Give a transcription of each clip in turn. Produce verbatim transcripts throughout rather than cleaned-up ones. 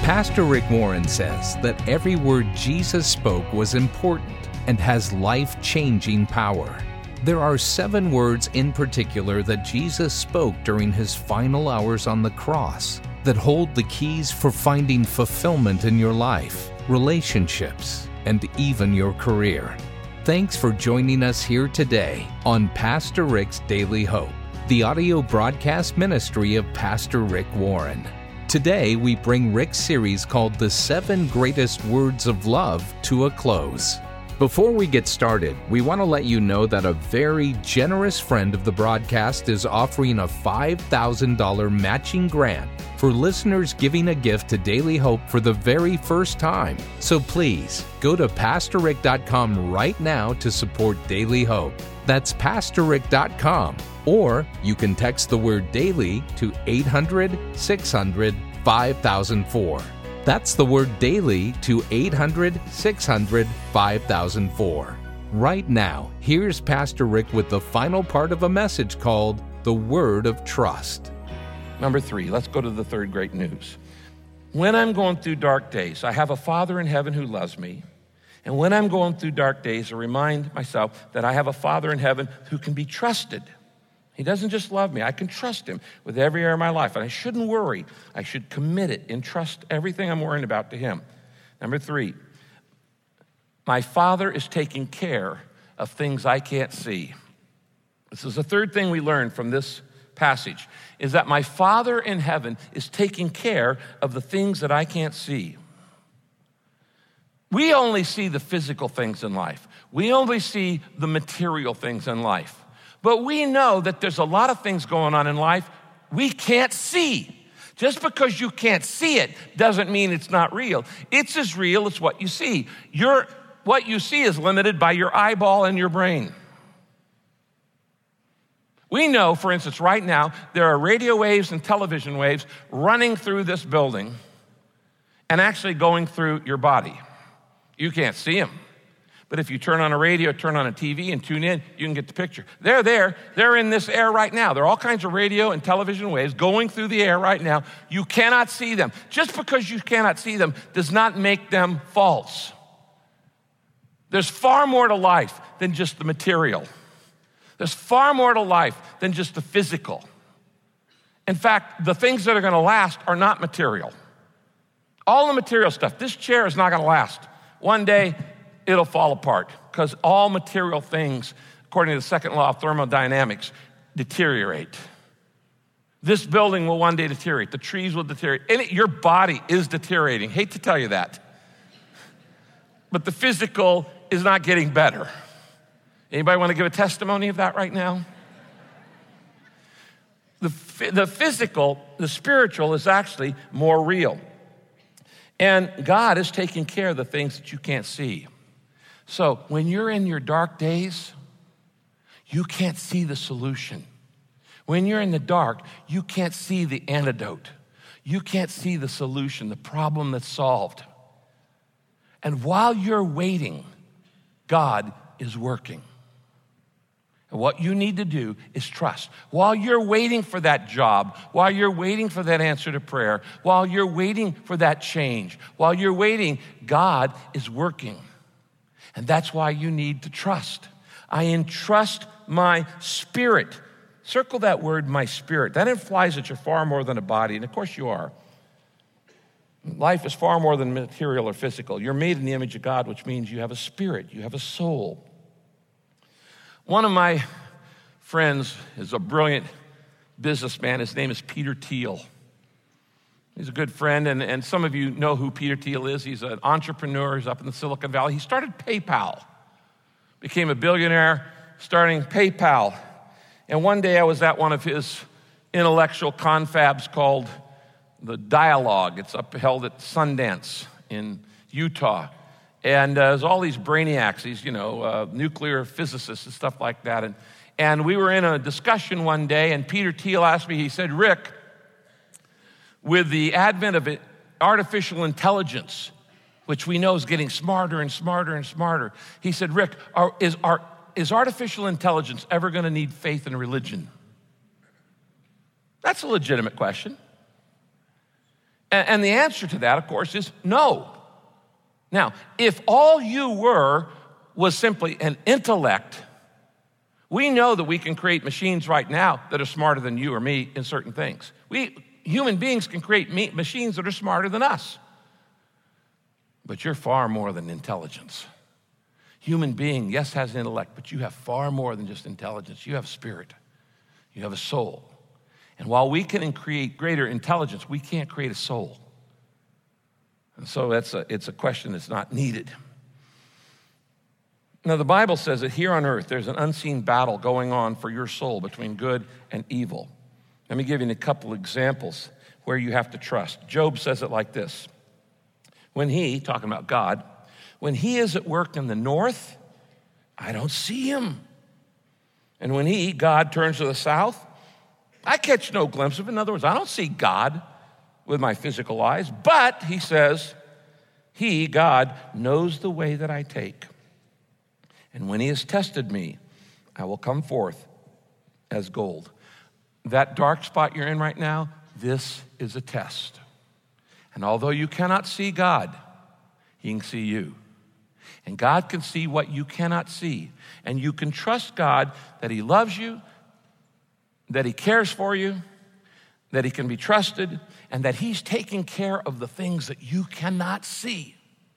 Pastor Rick Warren says that every word Jesus spoke was important and has life-changing power. There are seven words in particular that Jesus spoke during his final hours on the cross that hold the keys for finding fulfillment in your life, relationships, and even your career. Thanks for joining us here today on Pastor Rick's Daily Hope, the audio broadcast ministry of Pastor Rick Warren. Today, we bring Rick's series called The Seven Greatest Words of Love to a close. Before we get started, we want to let you know that a very generous friend of the broadcast is offering a five thousand dollars matching grant for listeners giving a gift to Daily Hope for the very first time. So please, go to pastor rick dot com right now to support Daily Hope. That's pastor rick dot com. Or you can text the word DAILY to eight hundred, six hundred, five thousand four. That's the word DAILY to eight hundred, six hundred, five thousand four. Right now, here's Pastor Rick with the final part of a message called The Word of Trust. Number three, let's go to the third great news. When I'm going through dark days, I have a Father in heaven who loves me. And when I'm going through dark days, I remind myself that I have a Father in heaven who can be trusted. He doesn't just love me. I can trust him with every area of my life. And I shouldn't worry. I should commit it and trust everything I'm worrying about to him. Number three, my Father is taking care of things I can't see. This is the third thing we learn from this passage, is that my Father in heaven is taking care of the things that I can't see. We only see the physical things in life. We only see the material things in life. But we know that there's a lot of things going on in life we can't see. Just because you can't see it doesn't mean it's not real. It's as real as what you see. Your, what you see is limited by your eyeball and your brain. We know, for instance, right now, there are radio waves and television waves running through this building and actually going through your body. You can't see them. But if you turn on a radio, turn on a T V, and tune in, you can get the picture. They're there. They're in this air right now. There are all kinds of radio and television waves going through the air right now. You cannot see them. Just because you cannot see them does not make them false. There's far more to life than just the material. There's far more to life than just the physical. In fact, the things that are going to last are not material. All the material stuff, this chair is not going to last. One day, it'll fall apart because all material things, according to the second law of thermodynamics, deteriorate. This building will one day deteriorate. The trees will deteriorate. And it, your body is deteriorating. Hate to tell you that. But the physical is not getting better. Anybody want to give a testimony of that right now? The, the physical, the spiritual is actually more real. And God is taking care of the things that you can't see. So when you're in your dark days, you can't see the solution. When you're in the dark, you can't see the antidote. You can't see the solution, the problem that's solved. And while you're waiting, God is working. And what you need to do is trust. While you're waiting for that job, while you're waiting for that answer to prayer, while you're waiting for that change, while you're waiting, God is working. And that's why you need to trust. I entrust my spirit. Circle that word, my spirit. That implies that you're far more than a body, and of course you are. Life is far more than material or physical. You're made in the image of God, which means you have a spirit, you have a soul. One of my friends is a brilliant businessman. His name is Peter Thiel. He's a good friend, and, and some of you know who Peter Thiel is. He's an entrepreneur. He's up in the Silicon Valley. He started PayPal, became a billionaire, starting PayPal. And one day I was at one of his intellectual confabs called the Dialogue. It's up held at Sundance in Utah. And uh, there's all these brainiacs, these, you know, uh, nuclear physicists and stuff like that. And, and we were in a discussion one day, and Peter Thiel asked me, he said, Rick, with the advent of artificial intelligence, which we know is getting smarter and smarter and smarter, he said, Rick, are, is, are, is artificial intelligence ever going to need faith and religion? That's a legitimate question. And, and the answer to that, of course, is no. Now, if all you were was simply an intellect, we know that we can create machines right now that are smarter than you or me in certain things. We human beings can create me, machines that are smarter than us. But you're far more than intelligence. Human being, yes, has an intellect, but you have far more than just intelligence. You have spirit. You have a soul. And while we can create greater intelligence, we can't create a soul. And so that's a, it's a question that's not needed. Now, the Bible says that here on earth, there's an unseen battle going on for your soul between good and evil. Let me give you a couple examples where you have to trust. Job says it like this. When he, talking about God, when he is at work in the north, I don't see him. And when he, God, turns to the south, I catch no glimpse of it. In other words, I don't see God with my physical eyes. But, he says, he, God, knows the way that I take. And when he has tested me, I will come forth as gold. That dark spot you're in right now, this is a test. And although you cannot see God, he can see you. And God can see what you cannot see. And you can trust God that he loves you, that he cares for you, that he can be trusted, and that he's taking care of the things that you cannot see.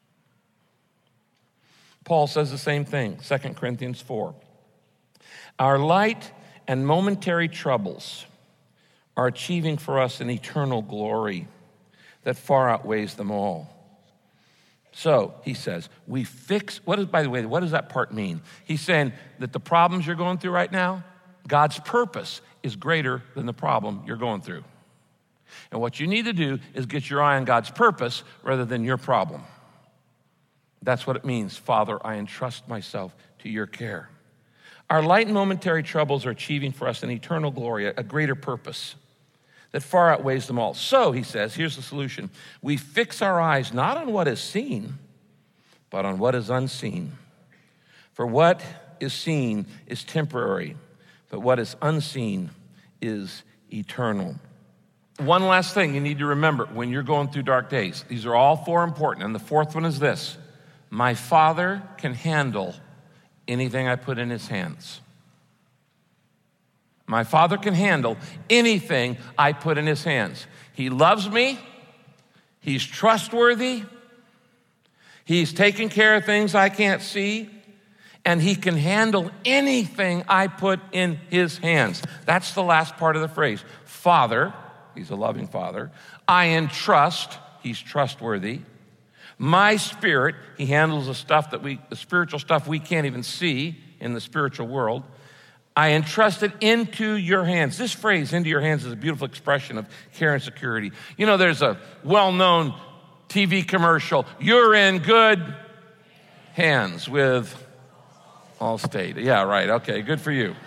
Paul says the same thing, Second Corinthians four. Our light and momentary troubles are achieving for us an eternal glory that far outweighs them all. So, he says, we fix, what is, by the way, what does that part mean? He's saying that the problems you're going through right now, God's purpose is greater than the problem you're going through. And what you need to do is get your eye on God's purpose rather than your problem. That's what it means, Father, I entrust myself to your care. Our light and momentary troubles are achieving for us an eternal glory, a greater purpose that far outweighs them all. So, he says, here's the solution. We fix our eyes not on what is seen, but on what is unseen. For what is seen is temporary, but what is unseen is eternal. One last thing you need to remember when you're going through dark days. These are all four important, and the fourth one is this. My Father can handle anything I put in his hands. My Father can handle anything I put in his hands. He loves me. He's trustworthy. He's taking care of things I can't see. And he can handle anything I put in his hands. That's the last part of the phrase. Father, he's a loving Father. I entrust, he's trustworthy. My spirit, he handles the stuff that we, the spiritual stuff we can't even see in the spiritual world. I entrust it into your hands. This phrase, into your hands, is a beautiful expression of care and security. You know, there's a well-known T V commercial. You're in good hands with Allstate. Yeah, right. Okay, good for you.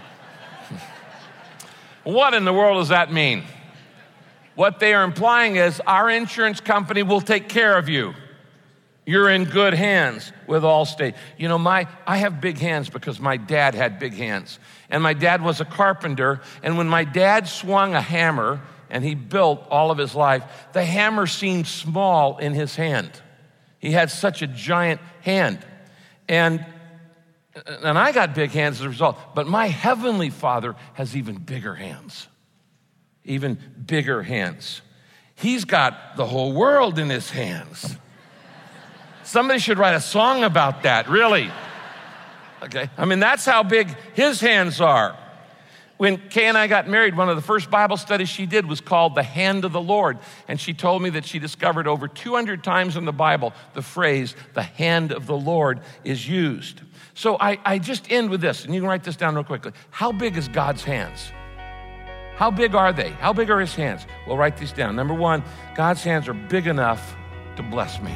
What in the world does that mean? What they are implying is our insurance company will take care of you. You're in good hands with Allstate. You know, my I have big hands because my dad had big hands. And my dad was a carpenter. And when my dad swung a hammer, and he built all of his life, the hammer seemed small in his hand. He had such a giant hand. And, and I got big hands as a result. But my heavenly Father has even bigger hands. Even bigger hands. He's got the whole world in his hands. Somebody should write a song about that, really. Okay, I mean, that's how big his hands are. When Kay and I got married, one of the first Bible studies she did was called The Hand of the Lord. And she told me that she discovered over two hundred times in the Bible the phrase, the hand of the Lord is used. So I, I just end with this, and you can write this down real quickly. How big is God's hands? How big are they? How big are his hands? We'll write these down. Number one, God's hands are big enough to bless me.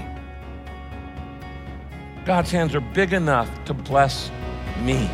God's hands are big enough to bless me.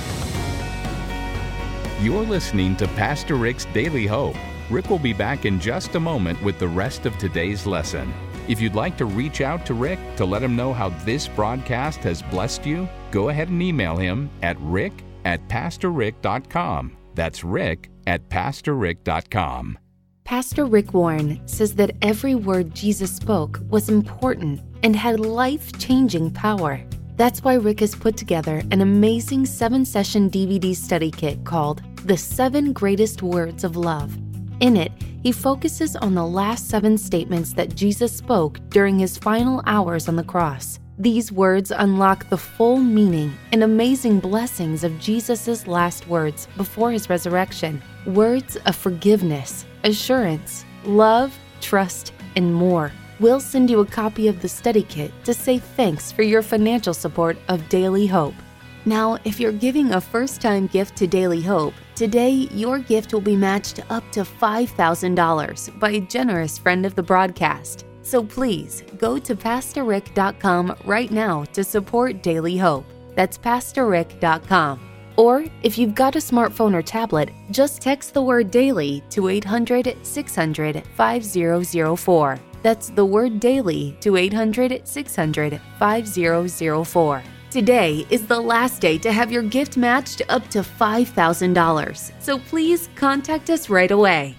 You're listening to Pastor Rick's Daily Hope. Rick will be back in just a moment with the rest of today's lesson. If you'd like to reach out to Rick to let him know how this broadcast has blessed you, go ahead and email him at rick at pastor rick dot com. That's rick at pastor rick dot com. Pastor Rick Warren says that every word Jesus spoke was important and had life-changing power. That's why Rick has put together an amazing seven-session D V D study kit called The Seven Greatest Words of Love. In it, he focuses on the last seven statements that Jesus spoke during his final hours on the cross. These words unlock the full meaning and amazing blessings of Jesus' last words before his resurrection. Words of forgiveness, assurance, love, trust, and more. We'll send you a copy of the study kit to say thanks for your financial support of Daily Hope. Now, if you're giving a first-time gift to Daily Hope, today your gift will be matched up to five thousand dollars by a generous friend of the broadcast. So please, go to pastor rick dot com right now to support Daily Hope. That's pastor rick dot com. Or, if you've got a smartphone or tablet, just text the word DAILY to eight hundred, six hundred, five zero zero four. That's the word DAILY to eight hundred, six hundred, five zero zero four. Today is the last day to have your gift matched up to five thousand dollars. So please contact us right away.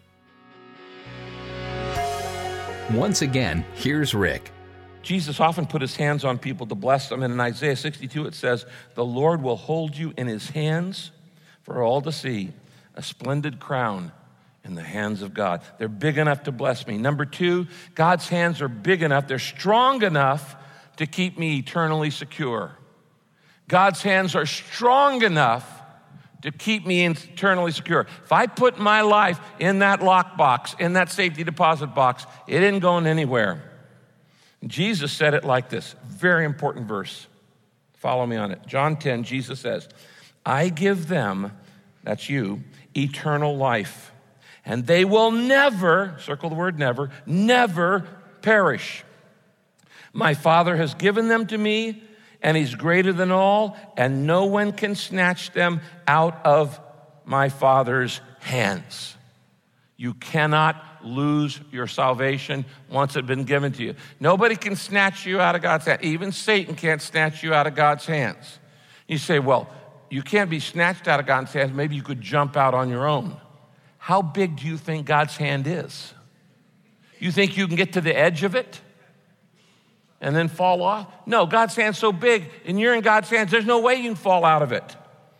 Once again, here's Rick. Jesus often put his hands on people to bless them. And in Isaiah sixty-two, it says, "The Lord will hold you in his hands for all to see, a splendid crown in the hands of God." They're big enough to bless me. Number two, God's hands are big enough, they're strong enough to keep me eternally secure. God's hands are strong enough to keep me eternally secure. If I put my life in that lockbox, in that safety deposit box, it isn't going anywhere. Jesus said it like this, very important verse. Follow me on it. John ten, Jesus says, "I give them," that's you, "eternal life, and they will never," circle the word never, "never perish. My Father has given them to me, and he's greater than all, and no one can snatch them out of my Father's hands." You cannot lose your salvation once it's been given to you. Nobody can snatch you out of God's hand. Even Satan can't snatch you out of God's hands. You say, well, you can't be snatched out of God's hands. Maybe you could jump out on your own. How big do you think God's hand is? You think you can get to the edge of it and then fall off? No, God's hand's so big, and you're in God's hands, there's no way you can fall out of it.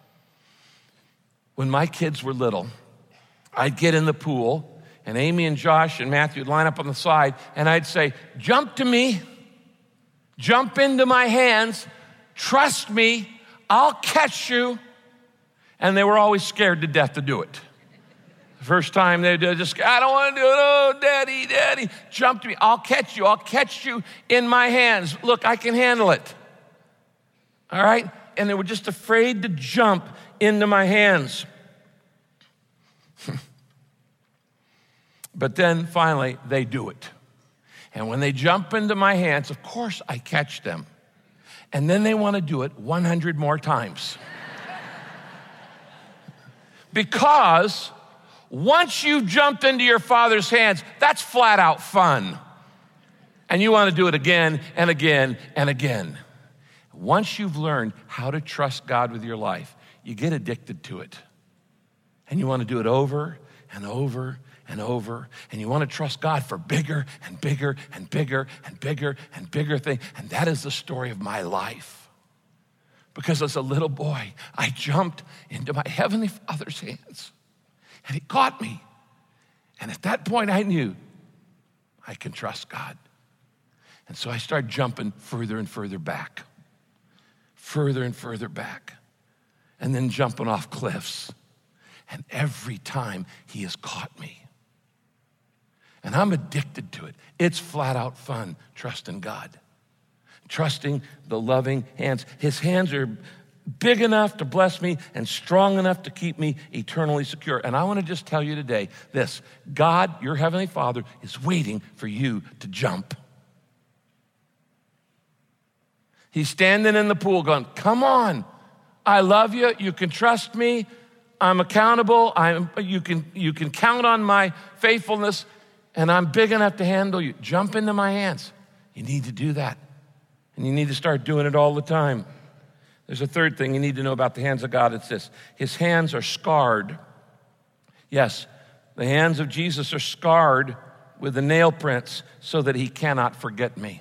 When my kids were little, I'd get in the pool, and Amy and Josh and Matthew would line up on the side, and I'd say, "Jump to me, jump into my hands, trust me, I'll catch you." And they were always scared to death to do it. The first time they just, "I don't want to do it, oh, daddy, daddy, jump to me, I'll catch you, I'll catch you in my hands. Look, I can handle it." All right? And they were just afraid to jump into my hands. But then finally, they do it. And when they jump into my hands, of course I catch them. And then they want to do it one hundred more times. Because once you've jumped into your Father's hands, that's flat out fun. And you want to do it again and again and again. Once you've learned how to trust God with your life, you get addicted to it. And you want to do it over and over and over, and you want to trust God for bigger and bigger and bigger and bigger and bigger things. And that is the story of my life. Because as a little boy, I jumped into my Heavenly Father's hands, and he caught me. And at that point, I knew I can trust God. And so I started jumping further and further back, further and further back, and then jumping off cliffs. And every time he has caught me. And I'm addicted to it. It's flat out fun, trusting God. Trusting the loving hands. His hands are big enough to bless me and strong enough to keep me eternally secure. And I want to just tell you today this: God, your Heavenly Father, is waiting for you to jump. He's standing in the pool going, "Come on, I love you, you can trust me, I'm accountable, I'm, you can, you can count on my faithfulness, and I'm big enough to handle you. Jump into my hands." You need to do that. And you need to start doing it all the time. There's a third thing you need to know about the hands of God. It's this: his hands are scarred. Yes, The hands of Jesus are scarred with the nail prints so that he cannot forget me.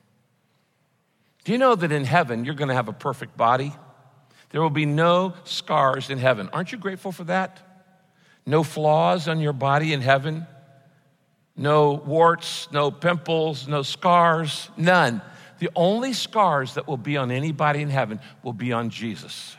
Do you know that in heaven you're going to have a perfect body? There will be no scars in heaven. Aren't you grateful for that? No flaws on your body in heaven. No warts, no pimples, no scars, none. The only scars that will be on anybody in heaven will be on Jesus.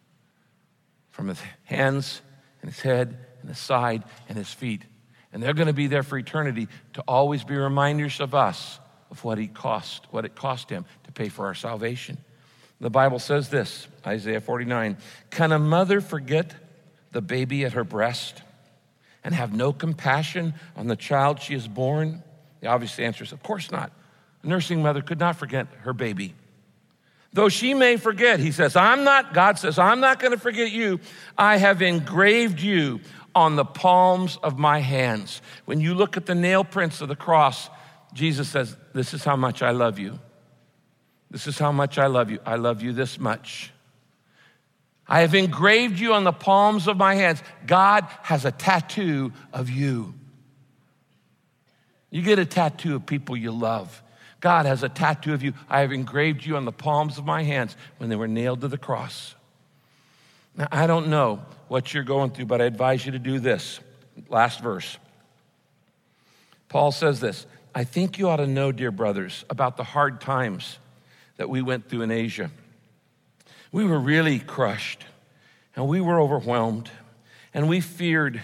From his hands and his head and his side and his feet. And they're going to be there for eternity to always be reminders of us of what he cost, what it cost him to pay for our salvation. The Bible says this, Isaiah forty-nine, can a mother forget the baby at her breast and have no compassion on the child she has born? The obvious answer is, of course not. A nursing mother could not forget her baby. Though she may forget, he says, I'm not, God says, I'm not going to forget you. I have engraved you on the palms of my hands. When you look at the nail prints of the cross, Jesus says, this is how much I love you. This is how much I love you. I love you this much. I have engraved you on the palms of my hands. God has a tattoo of you. You get a tattoo of people you love. God has a tattoo of you. I have engraved you on the palms of my hands when they were nailed to the cross. Now, I don't know what you're going through, but I advise you to do this. Last verse. Paul says this, I think you ought to know, dear brothers, about the hard times that we went through in Asia. We were really crushed, and we were overwhelmed, and we feared,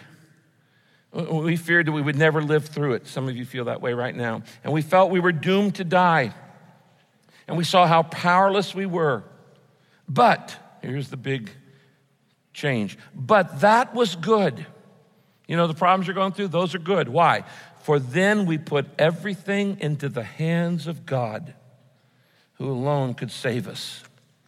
we feared that we would never live through it. Some of you feel that way right now. And we felt we were doomed to die, and we saw how powerless we were. But, here's the big change, but that was good. You know the problems you're going through? Those are good. Why? For then we put everything into the hands of God, who alone could save us.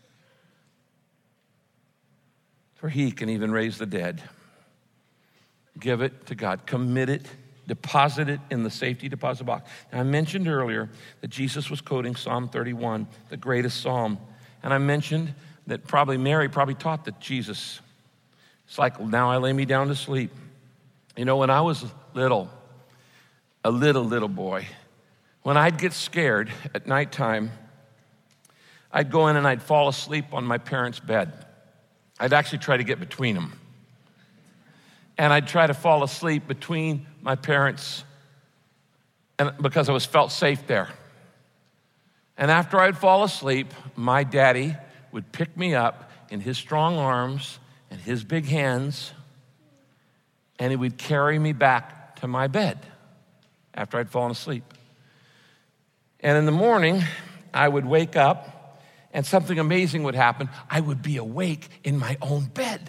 For he can even raise the dead. Give it to God. Commit it. Deposit it in the safety deposit box. Now, I mentioned earlier that Jesus was quoting Psalm thirty-one, the greatest psalm. And I mentioned that probably Mary probably taught that Jesus, it's like, now I lay me down to sleep. You know, when I was little, a little, little boy, when I'd get scared at nighttime, I'd go in and I'd fall asleep on my parents' bed. I'd actually try to get between them. And I'd try to fall asleep between my parents and because I was felt safe there. And after I'd fall asleep, my daddy would pick me up in his strong arms and his big hands, and he would carry me back to my bed after I'd fallen asleep. And in the morning, I would wake up, and something amazing would happen. I would be awake in my own bed.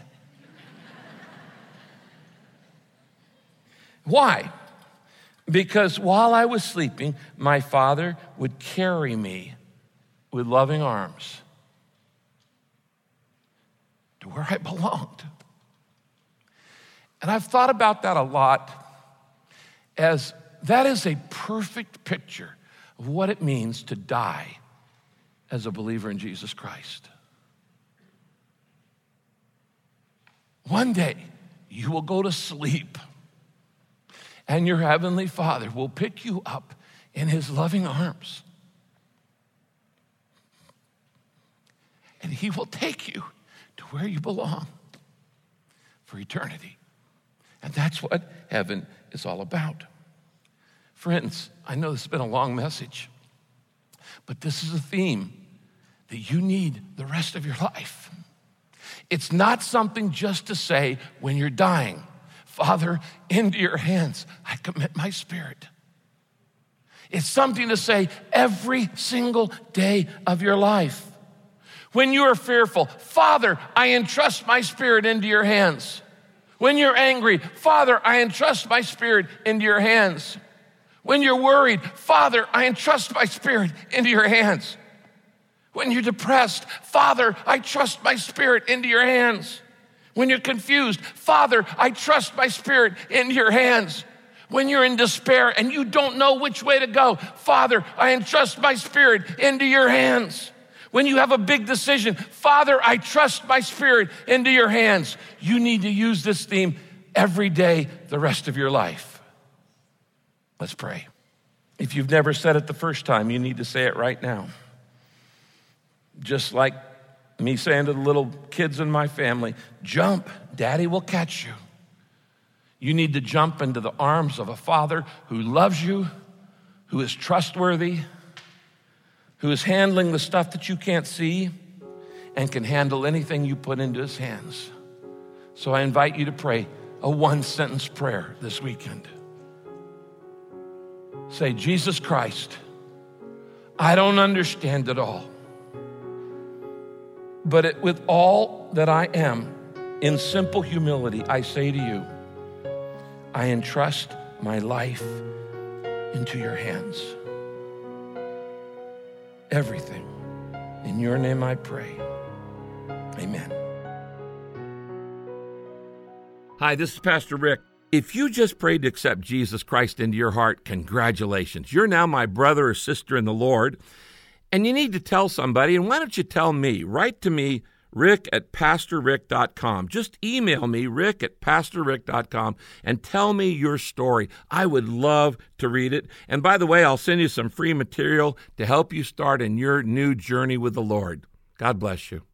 Why? Because while I was sleeping, my father would carry me with loving arms to where I belonged. And I've thought about that a lot, as that is a perfect picture of what it means to die as a believer in Jesus Christ. One day, you will go to sleep, and your heavenly Father will pick you up in his loving arms. And he will take you to where you belong for eternity. And that's what heaven is all about. Friends, I know this has been a long message, but this is a theme that you need the rest of your life. It's not something just to say when you're dying, Father, into your hands I commit my spirit. It's something to say every single day of your life. When you are fearful, Father, I entrust my spirit into your hands. When you're angry, Father, I entrust my spirit into your hands. When you're worried, Father, I entrust my spirit into your hands. When you're depressed, Father, I trust my spirit into your hands. When you're confused, Father, I trust my spirit into your hands. When you're in despair and you don't know which way to go, Father, I entrust my spirit into your hands. When you have a big decision, Father, I trust my spirit into your hands. You need to use this theme every day the rest of your life. Let's pray. If you've never said it the first time, you need to say it right now. Just like me saying to the little kids in my family, jump, Daddy will catch you. You need to jump into the arms of a Father who loves you, who is trustworthy, who is handling the stuff that you can't see and can handle anything you put into his hands. So I invite you to pray a one-sentence prayer this weekend. Say, Jesus Christ, I don't understand it all, but it, with all that I am, in simple humility, I say to you, I entrust my life into your hands. Everything. In your name I pray. Amen. Hi, this is Pastor Rick. If you just prayed to accept Jesus Christ into your heart, congratulations. You're now my brother or sister in the Lord, and you need to tell somebody. And why don't you tell me? Write to me, rick at pastor rick dot com. Just email me, rick at pastor rick dot com, and tell me your story. I would love to read it. And by the way, I'll send you some free material to help you start in your new journey with the Lord. God bless you.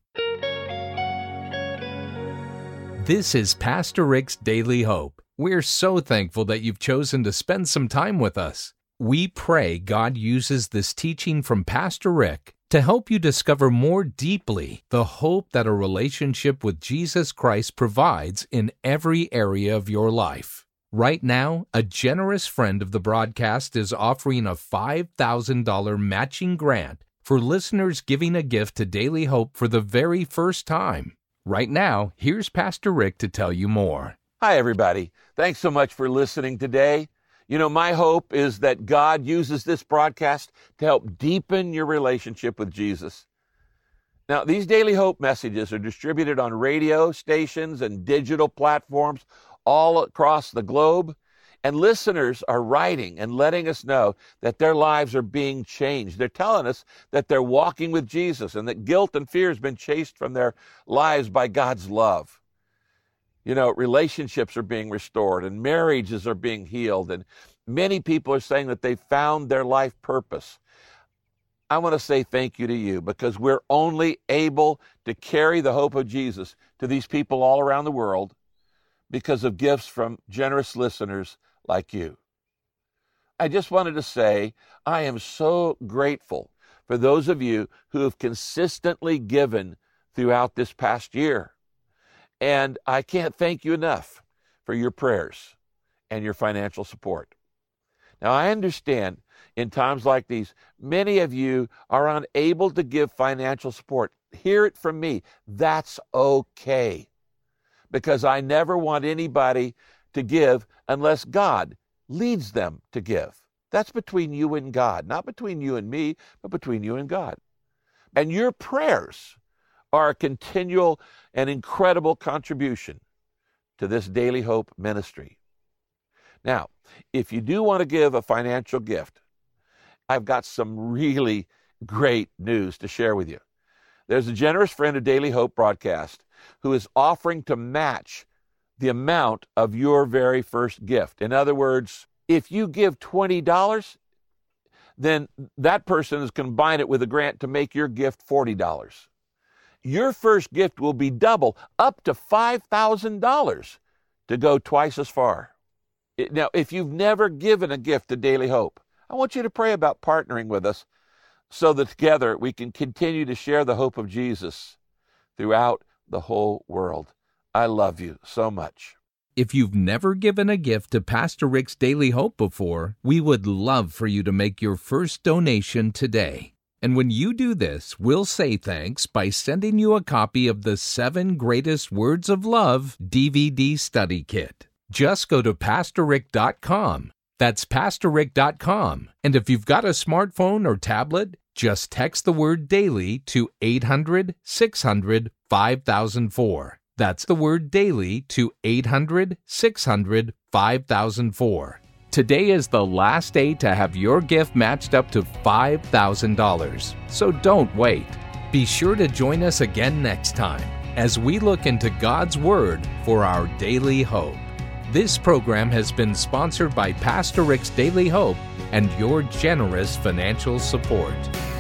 This is Pastor Rick's Daily Hope. We're so thankful that you've chosen to spend some time with us. We pray God uses this teaching from Pastor Rick to help you discover more deeply the hope that a relationship with Jesus Christ provides in every area of your life. Right now, a generous friend of the broadcast is offering a five thousand dollars matching grant for listeners giving a gift to Daily Hope for the very first time. Right now, here's Pastor Rick to tell you more. Hi, everybody. Thanks so much for listening today. You know, my hope is that God uses this broadcast to help deepen your relationship with Jesus. Now, these Daily Hope messages are distributed on radio stations and digital platforms all across the globe, and listeners are writing and letting us know that their lives are being changed. They're telling us that they're walking with Jesus and that guilt and fear has been chased from their lives by God's love. You know, relationships are being restored and marriages are being healed, and many people are saying that they found their life purpose. I want to say thank you to you, because we're only able to carry the hope of Jesus to these people all around the world because of gifts from generous listeners like you. I just wanted to say I am so grateful for those of you who have consistently given throughout this past year. And I can't thank you enough for your prayers and your financial support. Now, I understand in times like these, many of you are unable to give financial support. Hear it from me. That's okay. Because I never want anybody to give unless God leads them to give. That's between you and God, not between you and me, but between you and God. And your prayers are a continual and incredible contribution to this Daily Hope ministry. Now, if you do want to give a financial gift, I've got some really great news to share with you. There's a generous friend of Daily Hope broadcast who is offering to match the amount of your very first gift. In other words, if you give twenty dollars, then that person is combined it with a grant to make your gift forty dollars. Your first gift will be double, up to five thousand dollars, to go twice as far. Now, if you've never given a gift to Daily Hope, I want you to pray about partnering with us so that together we can continue to share the hope of Jesus throughout the whole world. I love you so much. If you've never given a gift to Pastor Rick's Daily Hope before, we would love for you to make your first donation today. And when you do this, we'll say thanks by sending you a copy of the Seven Greatest Words of Love D V D Study Kit. Just go to pastor rick dot com. That's pastor rick dot com. And if you've got a smartphone or tablet, just text the word daily to eight hundred, six hundred, five thousand four. That's the word daily to eight hundred, six hundred, five thousand four. Today is the last day to have your gift matched up to five thousand dollars. So don't wait. Be sure to join us again next time as we look into God's Word for our daily hope. This program has been sponsored by Pastor Rick's Daily Hope and your generous financial support.